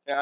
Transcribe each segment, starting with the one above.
Yeah.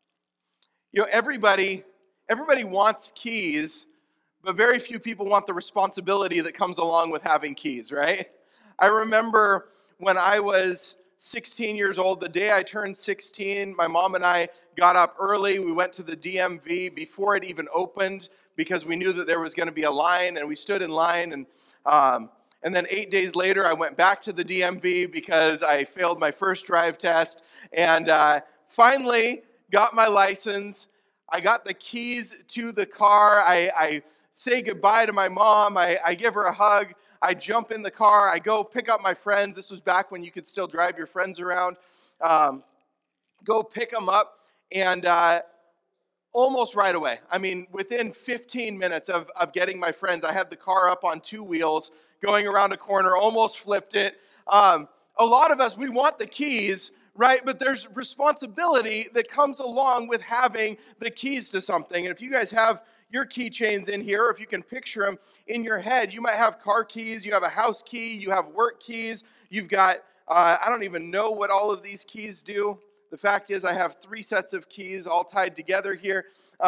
Everybody wants keys, but very few people want the responsibility that comes along with having keys, right? I remember when I was 16 years old, the day I turned 16, my mom and I got up early. We went to the DMV before it even opened because we knew that there was going to be a line, and we stood in line. And then 8 days later, I went back to the DMV because I failed my first drive test, and finally got my license. I got the keys to the car. I say goodbye to my mom. I give her a hug. I jump in the car. I go pick up my friends. This was back when you could still drive your friends around. Go pick them up, and almost right away. I mean, within 15 minutes of getting my friends, I had the car up on two wheels, going around a corner, almost flipped it. A lot of us, we want the keys, right? But there's responsibility that comes along with having the keys to something. And if you guys have your keychains in here, or if you can picture them in your head, you might have car keys, you have a house key, you have work keys, you've got, I don't even know what all of these keys do. The fact is I have 3 sets of keys all tied together here.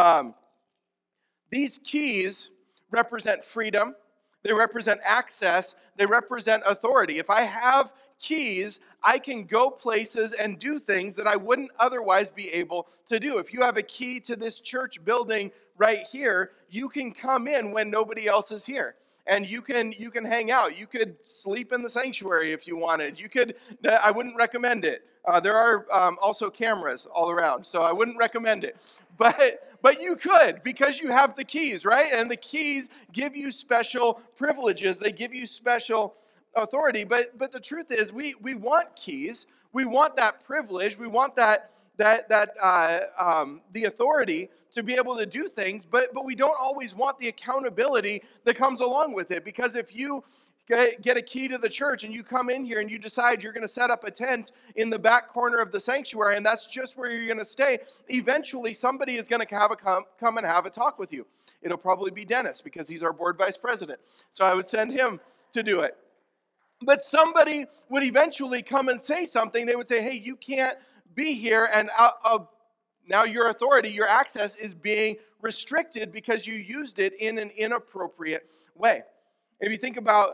These keys represent freedom, they represent access, they represent authority. If I have keys, I can go places and do things that I wouldn't otherwise be able to do. If you have a key to this church building right here, you can come in when nobody else is here. And you can hang out. You could sleep in the sanctuary if you wanted. I wouldn't recommend it. There are also cameras all around, so I wouldn't recommend it. But you could, because you have the keys, right? And the keys give you special privileges. They give you special authority. But the truth is, we want keys. We want that privilege. We want the authority to be able to do things, but we don't always want the accountability that comes along with it. Because if you get a key to the church and you come in here and you decide you're going to set up a tent in the back corner of the sanctuary and that's just where you're going to stay, eventually somebody is going to come and have a talk with you. It'll probably be Dennis because he's our board vice president. So I would send him to do it. But somebody would eventually come and say something. They would say, hey, you can't be here, and now your authority, your access is being restricted because you used it in an inappropriate way. If you think about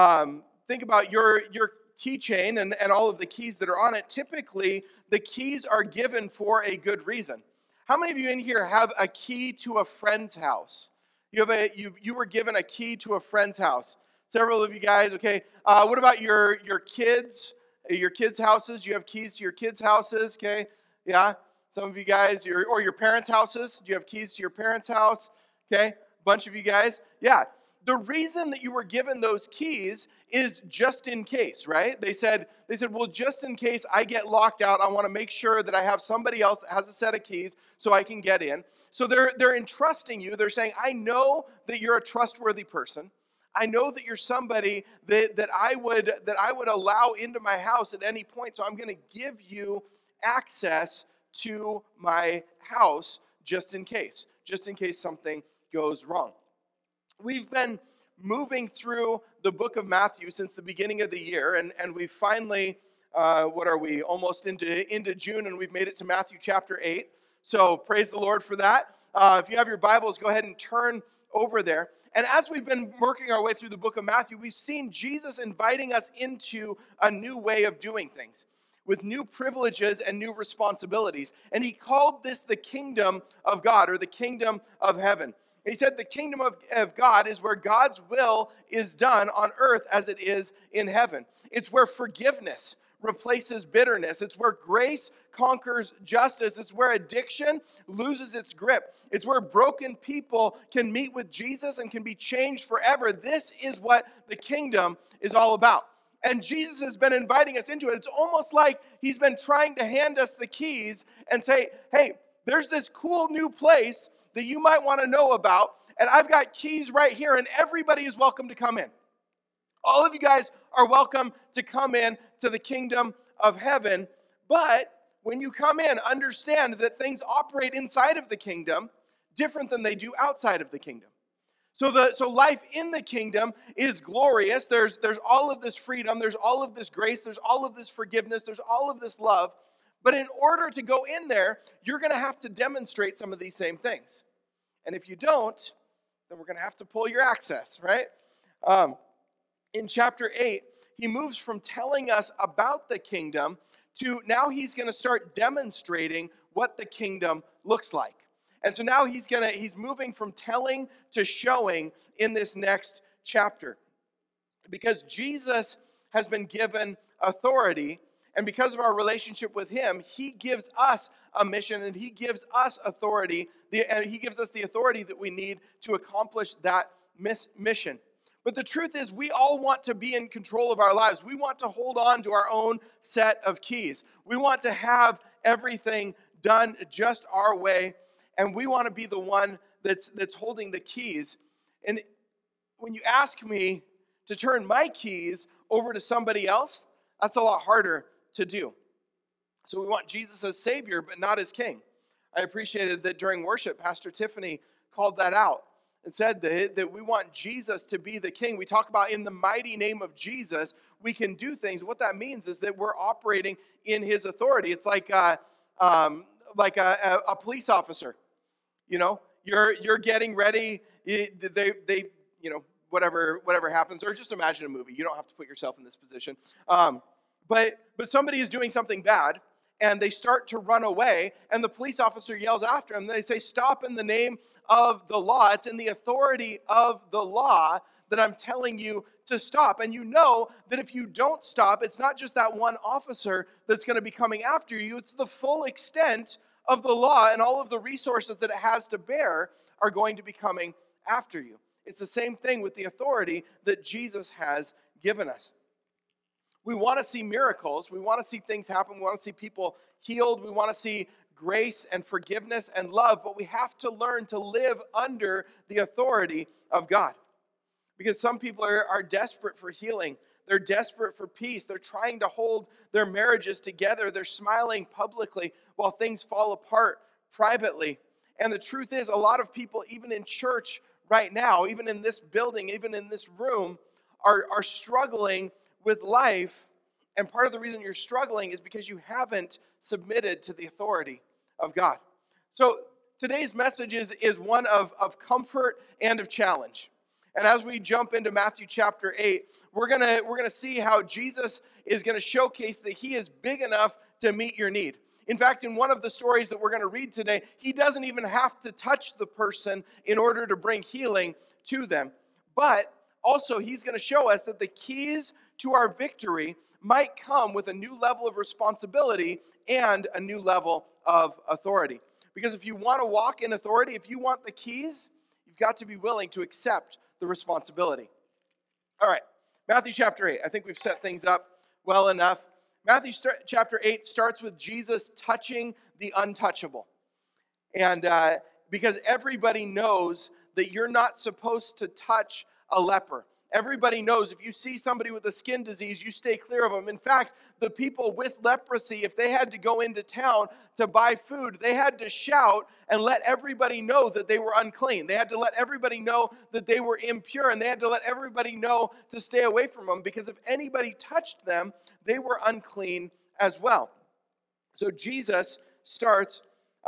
your keychain and all of the keys that are on it, typically the keys are given for a good reason. How many of you in here have a key to a friend's house? You were given a key to a friend's house. Several of you guys, okay. What about your kids' houses? You have keys to your kids' houses, okay? Yeah. Some of you guys, or your parents' houses. Do you have keys to your parents' house? Okay. Bunch of you guys. Yeah. The reason that you were given those keys is just in case, right? They said, well, just in case I get locked out, I want to make sure that I have somebody else that has a set of keys so I can get in. So they're entrusting you. They're saying, I know that you're a trustworthy person. I know that you're somebody that I would allow into my house at any point. So I'm going to give you access to my house just in case something goes wrong. We've been moving through the book of Matthew since the beginning of the year, and we finally, almost into June, and we've made it to Matthew chapter 8. So praise the Lord for that. If you have your Bibles, go ahead and turn over there. And as we've been working our way through the book of Matthew, we've seen Jesus inviting us into a new way of doing things, with new privileges and new responsibilities. And he called this the kingdom of God, or the kingdom of heaven. He said the kingdom of God is where God's will is done on earth as it is in heaven. It's where forgiveness replaces bitterness. It's where grace conquers justice. It's where addiction loses its grip. It's where broken people can meet with Jesus and can be changed forever. This is what the kingdom is all about. And Jesus has been inviting us into it. It's almost like he's been trying to hand us the keys and say, hey, there's this cool new place that you might want to know about, and I've got keys right here, and everybody is welcome to come in. All of you guys are welcome to come in to the kingdom of heaven, but when you come in, understand that things operate inside of the kingdom different than they do outside of the kingdom. So life in the kingdom is glorious. There's all of this freedom, there's all of this grace, there's all of this forgiveness, there's all of this love. But in order to go in there, you're going to have to demonstrate some of these same things. And if you don't, then we're going to have to pull your access, right? In chapter 8, he moves from telling us about the kingdom to now he's going to start demonstrating what the kingdom looks like. And so now he's moving from telling to showing in this next chapter. Because Jesus has been given authority, and because of our relationship with him, he gives us a mission and he gives us authority, and he gives us the authority that we need to accomplish that mission. But the truth is, we all want to be in control of our lives. We want to hold on to our own set of keys. We want to have everything done just our way, and we want to be the one that's holding the keys. And when you ask me to turn my keys over to somebody else, that's a lot harder to do. So we want Jesus as Savior, but not as King. I appreciated that during worship, Pastor Tiffany called that out and said that we want Jesus to be the King. We talk about in the mighty name of Jesus, we can do things. What that means is that we're operating in his authority. It's like a police officer. You know, you're getting ready. They whatever happens, or just imagine a movie. You don't have to put yourself in this position. But somebody is doing something bad, and they start to run away, and the police officer yells after them. They say, "Stop in the name of the law." It's in the authority of the law that I'm telling you to stop. And you know that if you don't stop, it's not just that one officer that's going to be coming after you. It's the full extent of the law, and all of the resources that it has to bear are going to be coming after you. It's the same thing with the authority that Jesus has given us. We want to see miracles. We want to see things happen. We want to see people healed. We want to see grace and forgiveness and love, but we have to learn to live under the authority of God. Because some people are desperate for healing. They're desperate for peace. They're trying to hold their marriages together. They're smiling publicly while things fall apart privately. And the truth is, a lot of people, even in church right now, even in this building, even in this room, are struggling with life. And part of the reason you're struggling is because you haven't submitted to the authority of God. So today's message is one of comfort and of challenge. And as we jump into Matthew chapter 8, we're gonna see how Jesus is gonna showcase that he is big enough to meet your need. In fact, in one of the stories that we're gonna read today, he doesn't even have to touch the person in order to bring healing to them. But also, he's gonna show us that the keys to our victory might come with a new level of responsibility and a new level of authority. Because if you want to walk in authority, if you want the keys, you've got to be willing to accept the responsibility. All right, Matthew chapter 8. I think we've set things up well enough. Matthew chapter 8 starts with Jesus touching the untouchable. And because everybody knows that you're not supposed to touch a leper. Everybody knows if you see somebody with a skin disease, you stay clear of them. In fact, the people with leprosy, if they had to go into town to buy food, they had to shout and let everybody know that they were unclean. They had to let everybody know that they were impure, and they had to let everybody know to stay away from them, because if anybody touched them, they were unclean as well. So Jesus starts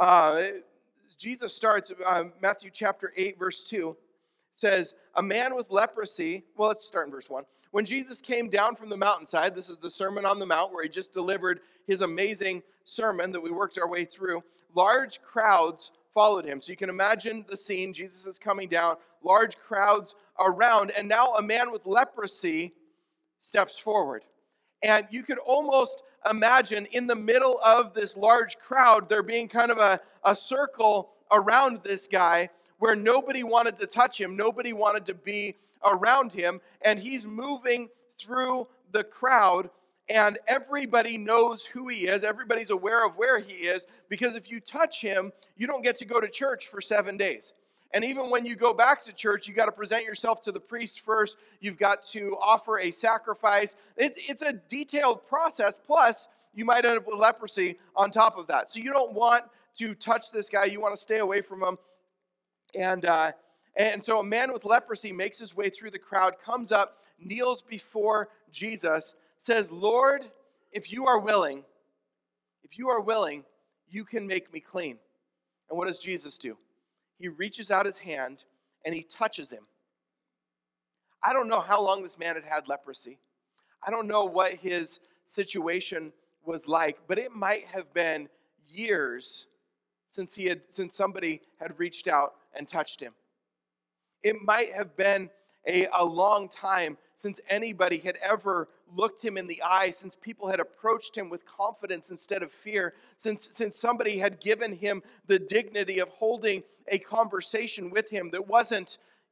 Matthew chapter 8, verse 2. Says, a man with leprosy, well, let's start in verse 1. When Jesus came down from the mountainside, this is the Sermon on the Mount where he just delivered his amazing sermon that we worked our way through, large crowds followed him. So you can imagine the scene. Jesus is coming down, large crowds around, and now a man with leprosy steps forward. And you could almost imagine in the middle of this large crowd, there being kind of a circle around this guy, where nobody wanted to touch him, nobody wanted to be around him, and he's moving through the crowd, and everybody knows who he is, everybody's aware of where he is, because if you touch him, you don't get to go to church for 7 days. And even when you go back to church, you got to present yourself to the priest first, you've got to offer a sacrifice. It's a detailed process, plus you might end up with leprosy on top of that. So you don't want to touch this guy, you want to stay away from him. And so a man with leprosy makes his way through the crowd, comes up, kneels before Jesus, says, Lord, if you are willing, If you are willing, you can make me clean. And what does Jesus do? He reaches out his hand and he touches him. I don't know how long this man had had leprosy. I don't know what his situation was like, but it might have been years since somebody had reached out and touched him. It might have been a long time since anybody had ever looked him in the eye, since people had approached him with confidence instead of fear, since somebody had given him the dignity of holding a conversation with him that wasn't,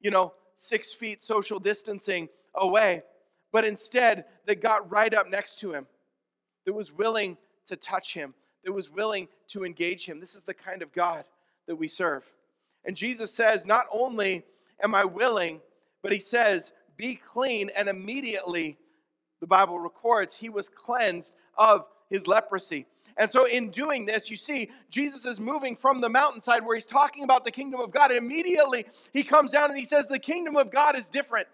6 feet social distancing away, but instead that got right up next to him, that was willing to touch him, that was willing to engage him. This is the kind of God that we serve. And Jesus says, not only am I willing, but he says, be clean. And immediately, the Bible records, he was cleansed of his leprosy. And so in doing this, you see, Jesus is moving from the mountainside where he's talking about the kingdom of God. And immediately, he comes down and he says, the kingdom of God is different.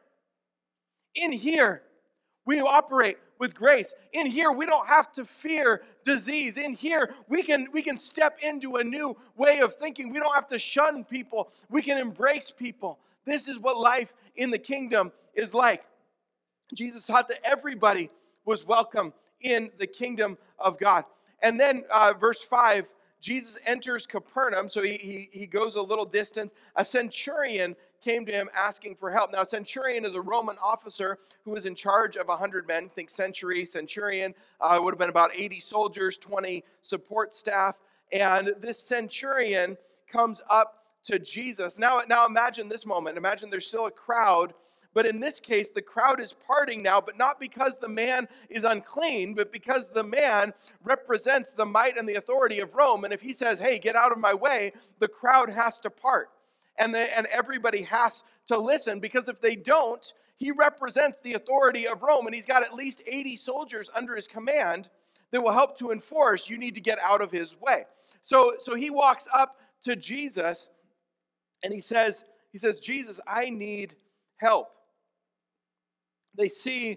In here, we operate with grace. In here, we don't have to fear disease. In here, we can step into a new way of thinking. We don't have to shun people. We can embrace people. This is what life in the kingdom is like. Jesus taught that everybody was welcome in the kingdom of God. And then verse 5, Jesus enters Capernaum, so he goes a little distance. A centurion came to him asking for help. Now, a centurion is a Roman officer who was in charge of 100 men. Think centurion. It would have been about 80 soldiers, 20 support staff. And this centurion comes up to Jesus. Now imagine this moment. Imagine there's still a crowd, but in this case, the crowd is parting now, but not because the man is unclean, but because the man represents the might and the authority of Rome. And if he says, hey, get out of my way, the crowd has to part. And everybody has to listen, because if they don't, he represents the authority of Rome, and he's got at least 80 soldiers under his command that will help to enforce, you need to get out of his way. So he walks up to Jesus, and he says, Jesus, I need help. They see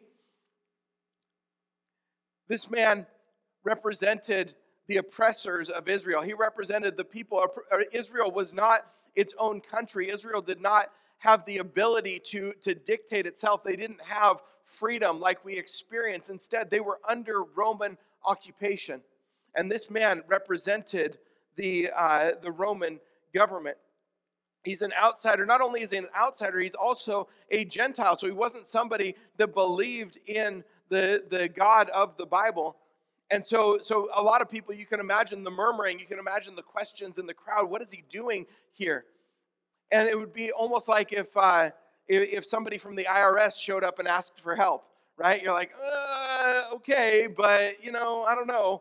this man represented the oppressors of Israel. He represented the people. Israel was not its own country. Israel did not have the ability to dictate itself. They didn't have freedom like we experience. Instead, they were under Roman occupation. And this man represented the Roman government. He's an outsider. Not only is he an outsider, he's also a Gentile. So he wasn't somebody that believed in the God of the Bible. And so a lot of people, you can imagine the murmuring, you can imagine the questions in the crowd. What is he doing here? And it would be almost like if somebody from the IRS showed up and asked for help, right? You're like, okay, but, I don't know.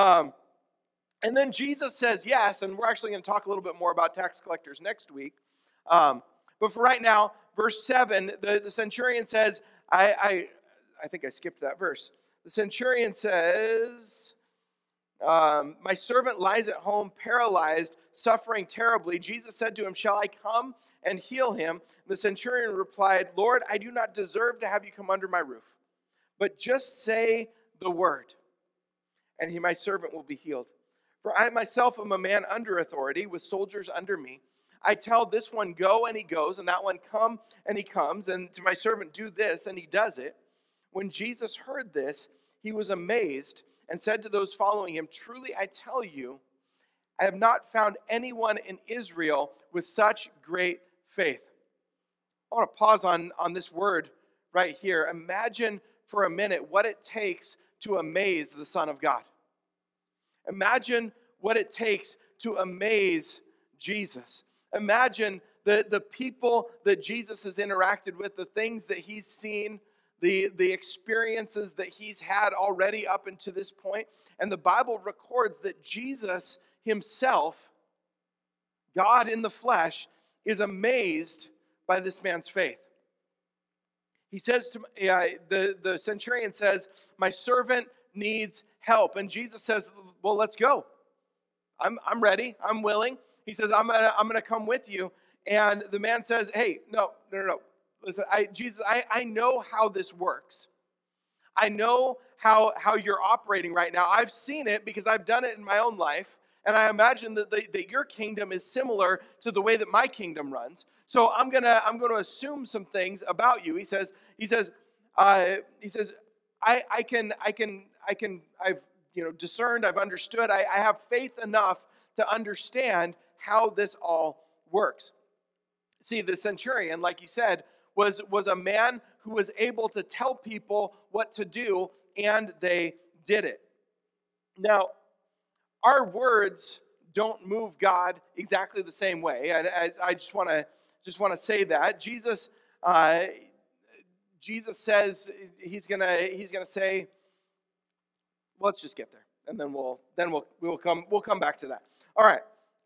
And then Jesus says yes, and we're actually going to talk a little bit more about tax collectors next week. But for right now, verse 7, the centurion says, I think I skipped that verse. The centurion says, my servant lies at home, paralyzed, suffering terribly. Jesus said to him, shall I come and heal him? The centurion replied, Lord, I do not deserve to have you come under my roof, but just say the word, and my servant will be healed. For I myself am a man under authority, with soldiers under me. I tell this one, go, and he goes, and that one, come, and he comes, and to my servant, do this, and he does it. When Jesus heard this, he was amazed and said to those following him, truly I tell you, I have not found anyone in Israel with such great faith. I want to pause on this word right here. Imagine for a minute what it takes to amaze the Son of God. Imagine what it takes to amaze Jesus. Imagine the people that Jesus has interacted with, the things that he's seen, the experiences that he's had already up until this point. And the Bible records that Jesus himself, God in the flesh, is amazed by this man's faith. He says to the centurion says, my servant needs help. And Jesus says, well, let's go. I'm ready. I'm willing. He says, I'm gonna come with you. And the man says, hey, no. Listen, Jesus, I know how this works. I know how you're operating right now. I've seen it because I've done it in my own life. And I imagine that your kingdom is similar to the way that my kingdom runs. So I'm gonna assume some things about you. He says, I've discerned, I've understood, I have faith enough to understand how this all works. See, the centurion, like he said, was a man who was able to tell people what to do, and they did it. Now, our words don't move God exactly the same way. And I just want to say that Jesus says he's gonna say, let's just get there, and then we'll come back to that. All right.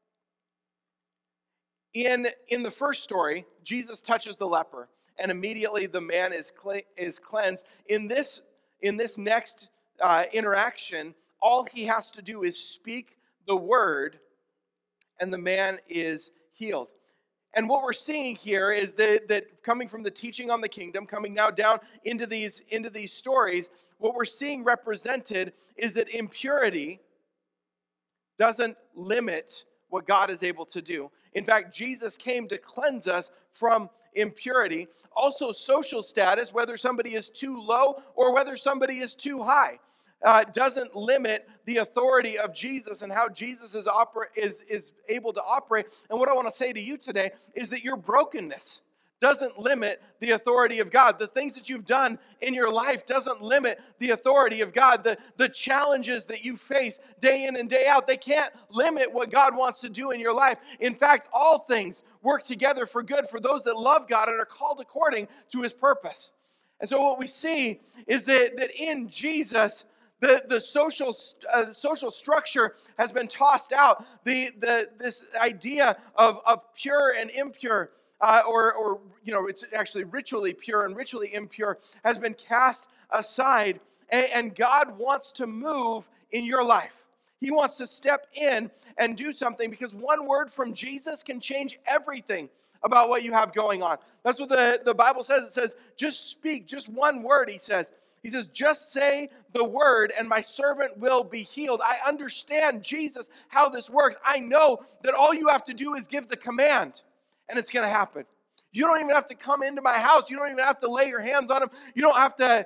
In the first story, Jesus touches the leper, and immediately the man is cleansed. In this next interaction, all he has to do is speak the word, and the man is healed. And what we're seeing here is that coming from the teaching on the kingdom, coming now down into these stories, what we're seeing represented is that impurity doesn't limit what God is able to do. In fact, Jesus came to cleanse us from impurity. Also, social status, whether somebody is too low or whether somebody is too high, doesn't limit the authority of Jesus and how Jesus is able to operate. And what I want to say to you today is that your brokenness doesn't limit the authority of God. The things that you've done in your life doesn't limit the authority of God. The challenges that you face day in and day out, they can't limit what God wants to do in your life. In fact, all things work together for good for those that love God and are called according to his purpose. And so what we see is that in Jesus, the social structure has been tossed out. This idea of pure and impure, or it's actually ritually pure and ritually impure, has been cast aside. And God wants to move in your life. He wants to step in and do something, because one word from Jesus can change everything about what you have going on. That's what the Bible says. It says, just speak, just one word, he says. He says, just say the word and my servant will be healed. I understand, Jesus, how this works. I know that all you have to do is give the command and it's going to happen. You don't even have to come into my house. You don't even have to lay your hands on him. You don't have to,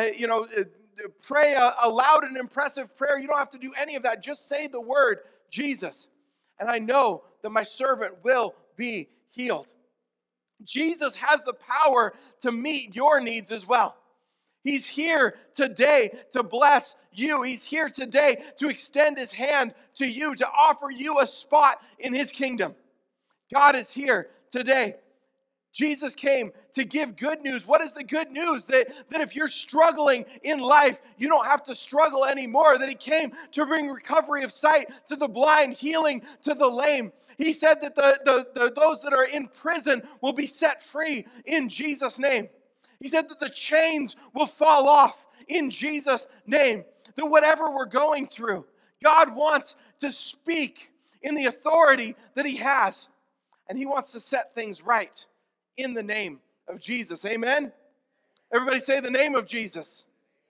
pray a loud and impressive prayer. You don't have to do any of that. Just say the word, Jesus. And I know that my servant will be healed. Jesus has the power to meet your needs as well. He's here today to bless you. He's here today to extend his hand to you, to offer you a spot in his kingdom. God is here today. Jesus came to give good news. What is the good news? That if you're struggling in life, you don't have to struggle anymore. That he came to bring recovery of sight to the blind, healing to the lame. He said that those that are in prison will be set free in Jesus' name. He said that the chains will fall off in Jesus' name. That whatever we're going through, God wants to speak in the authority that he has. And he wants to set things right in the name of Jesus. Amen? Everybody say the name of Jesus.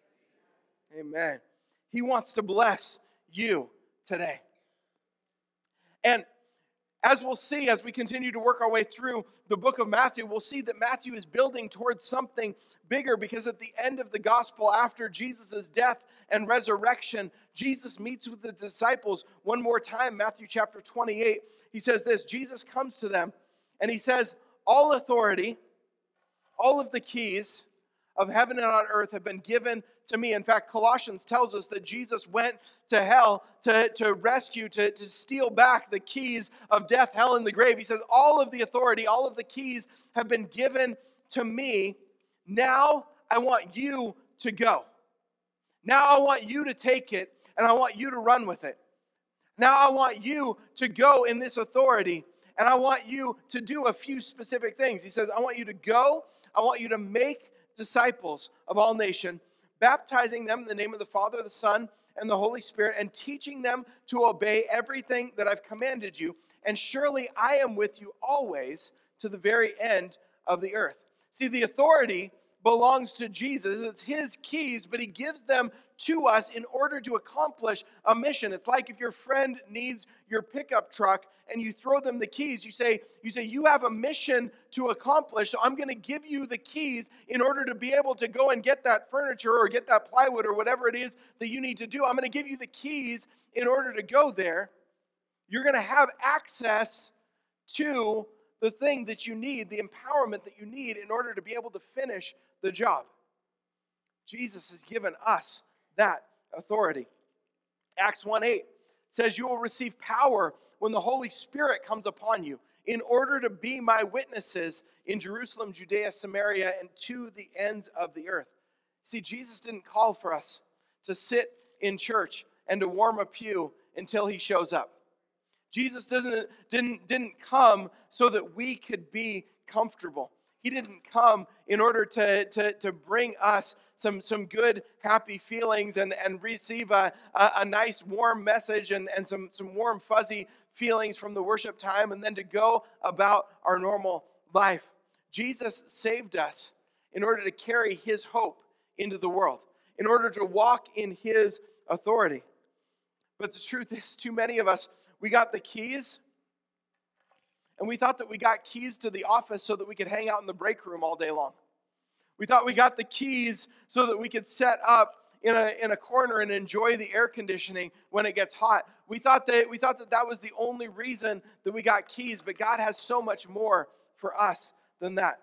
Amen. He wants to bless you today. And as we'll see, as we continue to work our way through the book of Matthew, we'll see that Matthew is building towards something bigger, because at the end of the gospel, after Jesus' death and resurrection, Jesus meets with the disciples one more time. Matthew chapter 28, he says this, Jesus comes to them and he says, all authority, all of the keys of heaven and on earth have been given to me. In fact, Colossians tells us that Jesus went to hell to rescue, to steal back the keys of death, hell, and the grave. He says, all of the authority, all of the keys have been given to me. Now I want you to go. Now I want you to take it, and I want you to run with it. Now I want you to go in this authority, and I want you to do a few specific things. He says, I want you to go. I want you to make disciples of all nations, baptizing them in the name of the Father, the Son, and the Holy Spirit, and teaching them to obey everything that I've commanded you. And surely I am with you always to the very end of the earth. See, the authority belongs to Jesus. It's his keys, but he gives them to us in order to accomplish a mission. It's like if your friend needs your pickup truck and you throw them the keys, you say, you have a mission to accomplish, so I'm going to give you the keys in order to be able to go and get that furniture or get that plywood or whatever it is that you need to do. I'm going to give you the keys in order to go there. You're going to have access to the thing that you need, the empowerment that you need in order to be able to finish the job. Jesus has given us that authority. Acts 1:8 says, you will receive power when the Holy Spirit comes upon you in order to be my witnesses in Jerusalem, Judea, Samaria, and to the ends of the earth. See, Jesus didn't call for us to sit in church and to warm a pew until he shows up. Jesus didn't come so that we could be comfortable. He didn't come in order to bring us some good, happy feelings and receive a nice, warm message and some warm, fuzzy feelings from the worship time and then to go about our normal life. Jesus saved us in order to carry his hope into the world, in order to walk in his authority. But the truth is, too many of us, we got the keys, and we thought that we got keys to the office so that we could hang out in the break room all day long. We thought we got the keys so that we could set up in a corner and enjoy the air conditioning when it gets hot. We thought that was the only reason that we got keys, but God has so much more for us than that.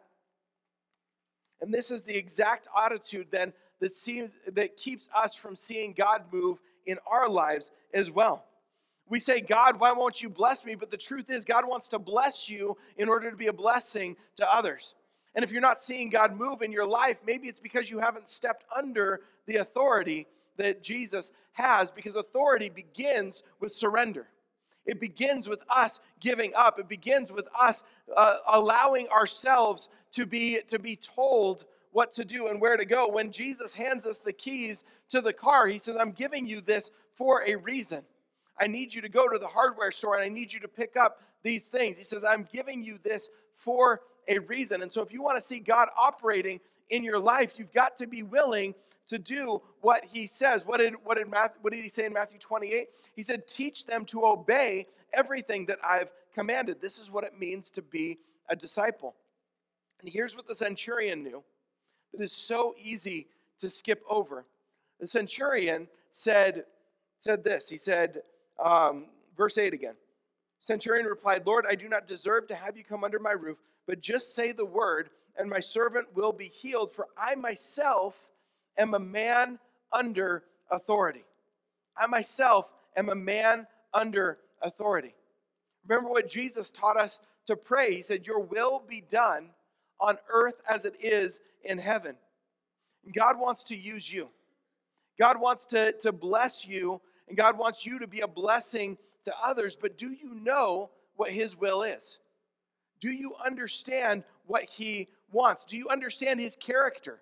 And this is the exact attitude then that keeps us from seeing God move in our lives as well. We say, God, why won't you bless me? But the truth is, God wants to bless you in order to be a blessing to others. And if you're not seeing God move in your life, maybe it's because you haven't stepped under the authority that Jesus has, because authority begins with surrender. It begins with us giving up. It begins with us allowing ourselves to be told what to do and where to go. When Jesus hands us the keys to the car, he says, I'm giving you this for a reason. I need you to go to the hardware store and I need you to pick up these things. He says, I'm giving you this for a reason. And so if you want to see God operating in your life, you've got to be willing to do what he says. What did he say in Matthew 28? He said, teach them to obey everything that I've commanded. This is what it means to be a disciple. And here's what the centurion knew that is so easy to skip over. The centurion said this. He said, verse 8 again. Centurion replied, Lord, I do not deserve to have you come under my roof, but just say the word, and my servant will be healed, for I myself am a man under authority. I myself am a man under authority. Remember what Jesus taught us to pray. He said, your will be done on earth as it is in heaven. And God wants to use you. God wants to bless you, and God wants you to be a blessing to others, but do you know what his will is? Do you understand what he wants? Do you understand his character?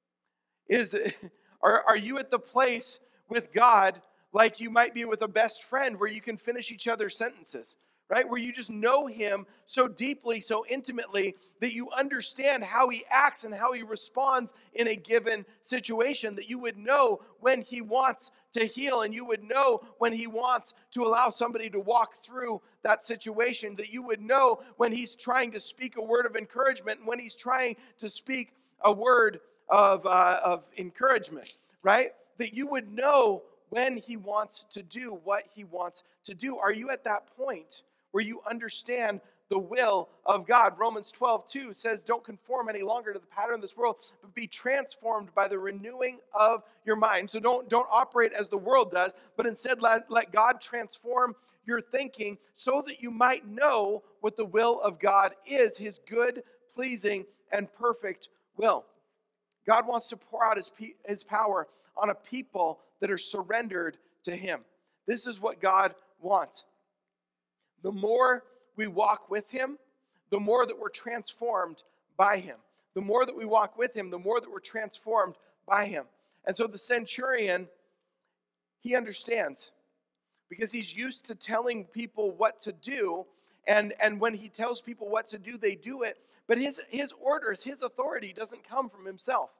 Are you at the place with God like you might be with a best friend where you can finish each other's sentences? Right? Where you just know him so deeply, so intimately, that you understand how he acts and how he responds in a given situation, that you would know when he wants to heal and you would know when he wants to allow somebody to walk through that situation, that you would know when he's trying to speak a word of encouragement and when he's trying to speak a word of encouragement, right? That you would know when he wants to do what he wants to do. Are you at that point where you understand the will of God? Romans 12:2 says, don't conform any longer to the pattern of this world, but be transformed by the renewing of your mind. So don't operate as the world does, but instead let God transform your thinking so that you might know what the will of God is, his good, pleasing, and perfect will. God wants to pour out his power on a people that are surrendered to him. This is what God wants. The more we walk with him, the more that we're transformed by him. The more that we walk with him, the more that we're transformed by him. And so the centurion, he understands because he's used to telling people what to do, And when he tells people what to do, they do it. But his orders, his authority doesn't come from himself.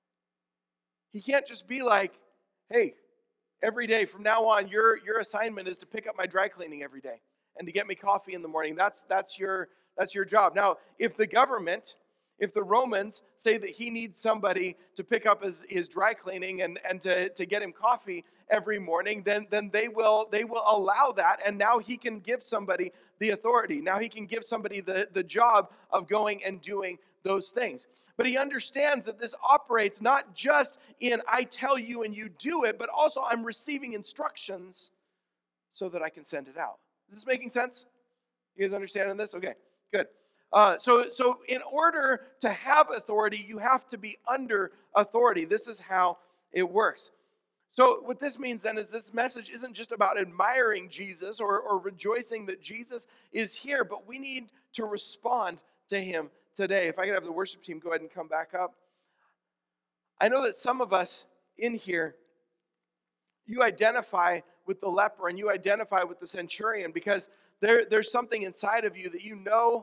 He can't just be like, hey, every day from now on, your assignment is to pick up my dry cleaning every day and to get me coffee in the morning. That's your job. Now, if the Romans say that he needs somebody to pick up his dry cleaning and to get him coffee every morning, then they will allow that, and now he can give somebody the authority. Now he can give somebody the job of going and doing those things. But he understands that this operates not just in I tell you and you do it, but also I'm receiving instructions so that I can send it out. Is this making sense? You guys understanding this? Okay, good. So in order to have authority, you have to be under authority. This is how it works. So what this means then is this message isn't just about admiring Jesus or rejoicing that Jesus is here, but we need to respond to him today. If I could have the worship team go ahead and come back up. I know that some of us in here, you identify with the leper and you identify with the centurion because there's something inside of you that you know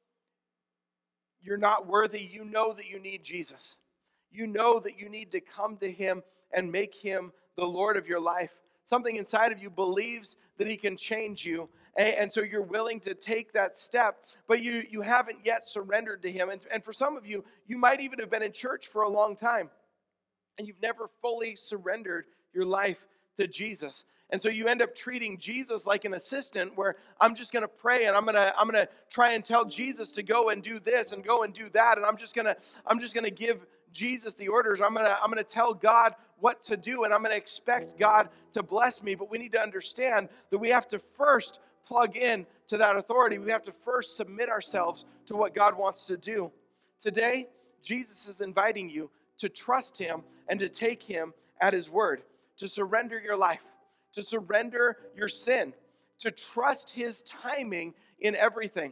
you're not worthy. You know that you need Jesus. You know that you need to come to him and make him the Lord of your life. Something inside of you believes that he can change you. And so you're willing to take that step, but you haven't yet surrendered to him. And for some of you, you might even have been in church for a long time, and you've never fully surrendered your life to Jesus. And so you end up treating Jesus like an assistant where I'm just going to pray and I'm going to try and tell Jesus to go and do this and go and do that, and I'm just going to give Jesus the orders. I'm going to tell God what to do, and I'm going to expect God to bless me. But we need to understand that we have to first plug in to that authority. We have to first submit ourselves to what God wants to do. Today, Jesus is inviting you to trust him and to take him at his word, to surrender your life, to surrender your sin, to trust his timing in everything.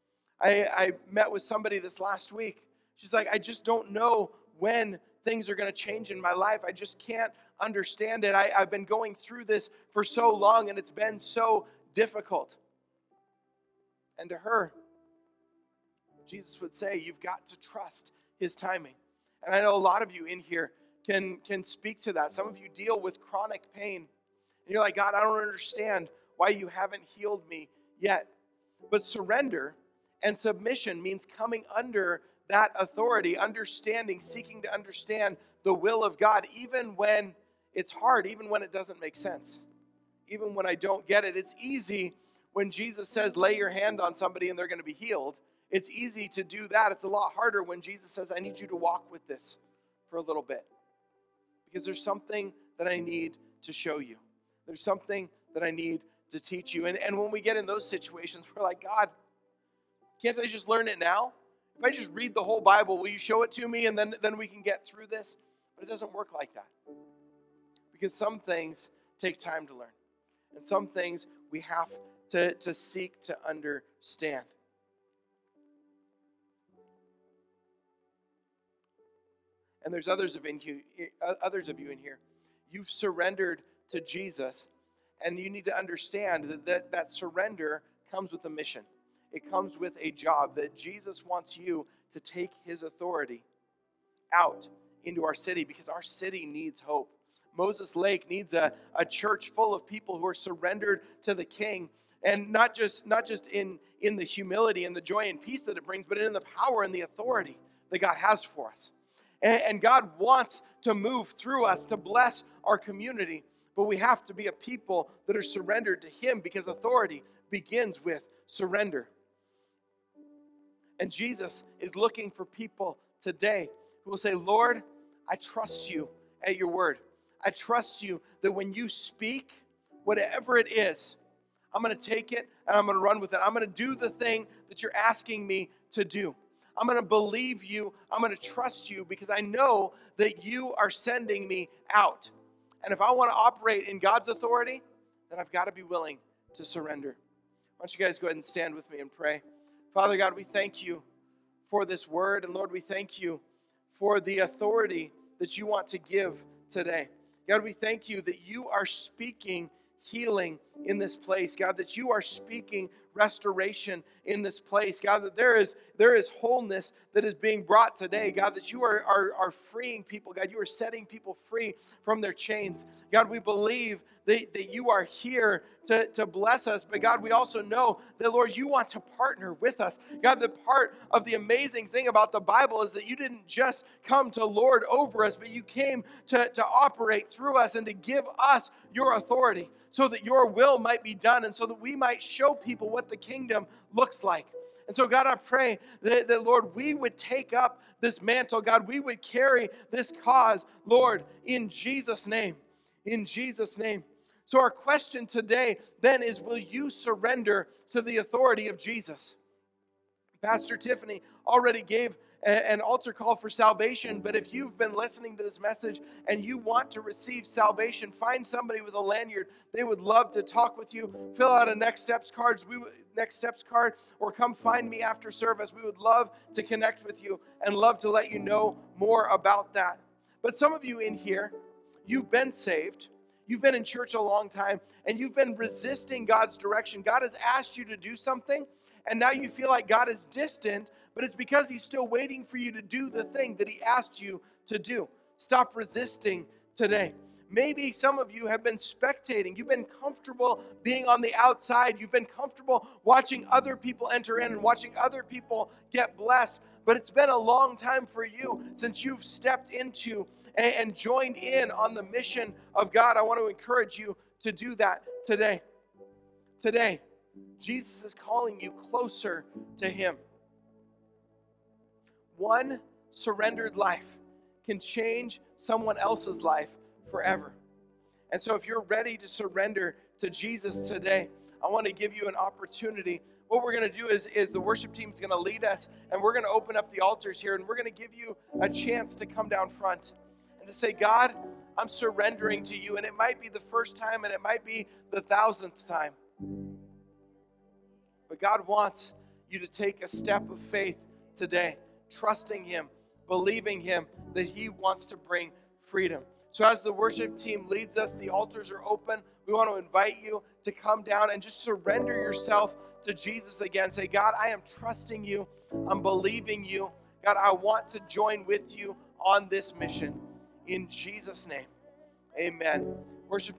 I met with somebody this last week. She's like, I just don't know when things are going to change in my life. I just can't understand it. I've been going through this for so long, and it's been so difficult. And to her, Jesus would say, you've got to trust his timing. And I know a lot of you in here can speak to that. Some of you deal with chronic pain. And you're like, God, I don't understand why you haven't healed me yet. But surrender and submission means coming under that authority, understanding, seeking to understand the will of God, even when it's hard, even when it doesn't make sense, even when I don't get it. It's easy when Jesus says, lay your hand on somebody and they're going to be healed. It's easy to do that. It's a lot harder when Jesus says, I need you to walk with this for a little bit, because there's something that I need to show you. There's something that I need to teach you. And when we get in those situations, we're like, God, can't I just learn it now? If I just read the whole Bible, will you show it to me and then we can get through this? But it doesn't work like that. Because some things take time to learn. And some things we have to seek to understand. And there's others of you in here. You've surrendered to Jesus, and you need to understand that surrender comes with a mission. It comes with a job, that Jesus wants you to take his authority out into our city, because our city needs hope. Moses Lake needs a church full of people who are surrendered to the King, and not just in the humility and the joy and peace that it brings, but in the power and the authority that God has for us. And God wants to move through us to bless our community, but we have to be a people that are surrendered to him, because authority begins with surrender. And Jesus is looking for people today who will say, Lord, I trust you at your word. I trust you that when you speak, whatever it is, I'm going to take it and I'm going to run with it. I'm going to do the thing that you're asking me to do. I'm going to believe you. I'm going to trust you, because I know that you are sending me out. And if I want to operate in God's authority, then I've got to be willing to surrender. Why don't you guys go ahead and stand with me and pray. Father God, we thank you for this word. And Lord, we thank you for the authority that you want to give today. God, we thank you that you are speaking healing in this place, God, that you are speaking restoration in this place, God, that there is wholeness that is being brought today, God, that you are freeing people, God, you are setting people free from their chains. God, we believe that you are here to bless us, but God, we also know that, Lord, you want to partner with us. God, the part of the amazing thing about the Bible is that you didn't just come to lord over us, but you came to operate through us and to give us your authority so that your will might be done and so that we might show people what the kingdom looks like. And so, God, I pray that, Lord, we would take up this mantle. God, we would carry this cause, Lord, in Jesus' name. In Jesus' name. So our question today then is, will you surrender to the authority of Jesus? Pastor Tiffany already gave an altar call for salvation, but if you've been listening to this message and you want to receive salvation, find somebody with a lanyard. They would love to talk with you. Fill out a next steps card, or come find me after service. We would love to connect with you and love to let you know more about that. But some of you in here, you've been saved. You've been in church a long time, and you've been resisting God's direction. God has asked you to do something, and now you feel like God is distant, but it's because he's still waiting for you to do the thing that he asked you to do. Stop resisting today. Maybe some of you have been spectating. You've been comfortable being on the outside. You've been comfortable watching other people enter in and watching other people get blessed. But it's been a long time for you since you've stepped into and joined in on the mission of God. I want to encourage you to do that today. Today, Jesus is calling you closer to him. One surrendered life can change someone else's life forever. And so if you're ready to surrender to Jesus today, I want to give you an opportunity. What we're going to do is the worship team is going to lead us, and we're going to open up the altars here, and we're going to give you a chance to come down front and to say, God, I'm surrendering to you. And it might be the first time, and it might be the 1,000th time. But God wants you to take a step of faith today, trusting him, believing him that he wants to bring freedom. So as the worship team leads us, the altars are open. We want to invite you to come down and just surrender yourself to Jesus again. Say, God, I am trusting you. I'm believing you. God, I want to join with you on this mission. In Jesus' name, amen. Worship